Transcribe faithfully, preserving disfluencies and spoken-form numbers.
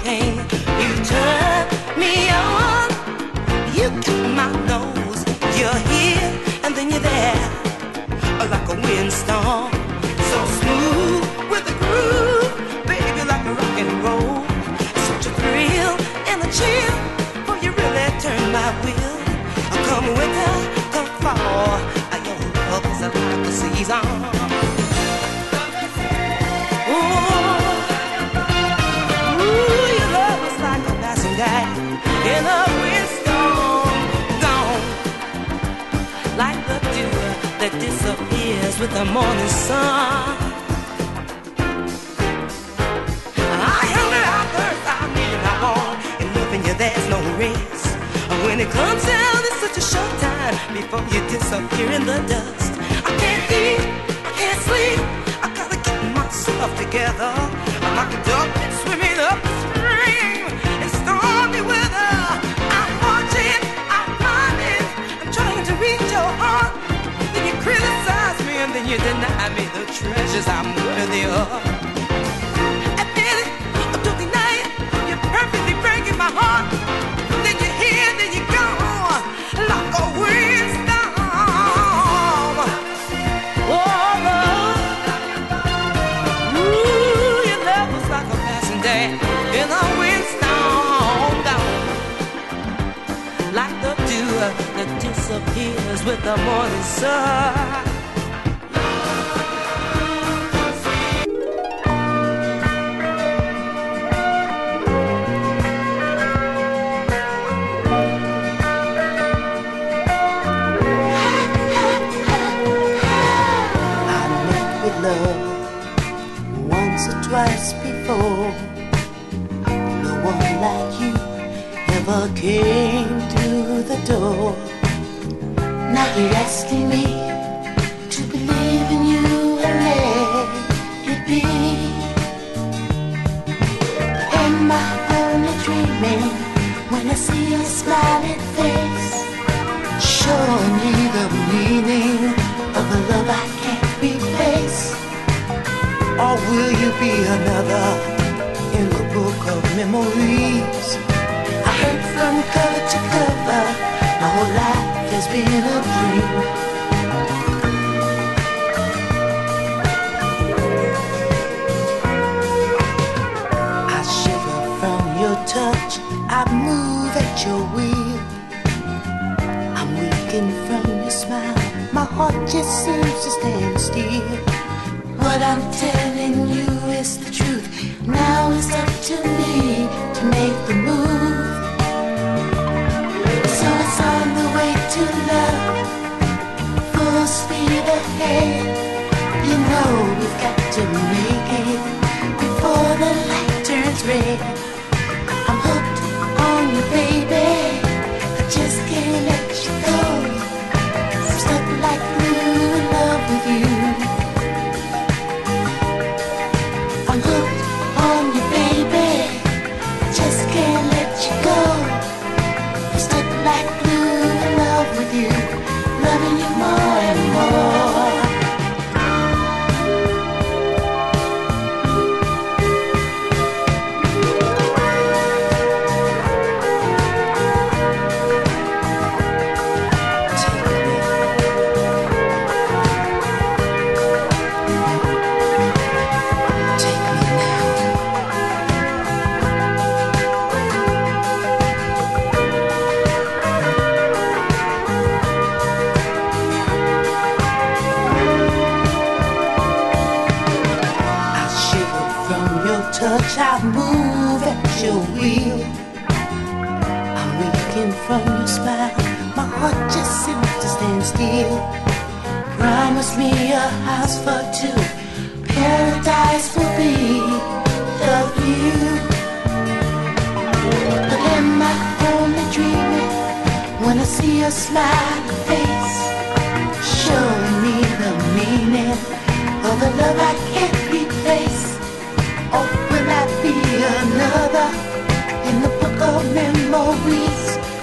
pain. You turn me on, you keep my nose. You're here and then you're there, like a windstorm. So smooth with a groove, baby, like a rock and roll. Such a thrill and a chill, for you really turn my wheel. Come winter, come fall, your love is like the season. In a windstorm, gone like the dew that disappears with the morning sun. I hunger, I thirst, I need, I want, and loving you there's no race. When it comes down, it's such a short time before you disappear in the dust. I can't eat, I can't sleep, I gotta get myself together. I'm like a duck swimming upstream in stormy weather. I'm watching, I'm running, I'm trying to reach your heart. Then you criticize me and then you deny me the treasures I'm worthy of. Admit it, don't deny it, you're perfectly breaking my heart. Then you're here, then you're gone, like a windstorm. Oh, love. Ooh, your love was like a passing day in a windstorm, gone like the dew that disappears with the morning sun. Twice before, no one like you ever came through the door. Now you're asking me to believe in you and let it be. Am I only dreaming when I see your smiling face, showing me the meaning of a love I can't replace? Or will you be another in the book of memories? I heard from cover to cover, my whole life has been a dream. I shiver from your touch, I move at your will. I'm weakened from your smile, my heart just seems to stand still. What I'm telling you is the truth. Now it's up to me to make the move. So it's on the way to love, full speed ahead. You know we've got to make it before the light turns red. I'm hooked on you, baby, I just can't let you go. I'm stuck like glue in love with you. I'm hooked on you, baby, just can't let you go. I'm stuck like glue in love with you, loving you more and more. Touch, I move at your will. I'm weakened from your smile, my heart just seems to stand still. Promise me a house for two, paradise will be the view. But am I only dreaming when I see your smiling face, showing me the meaning of a love I can't replace? Or will I be another in the book of memories?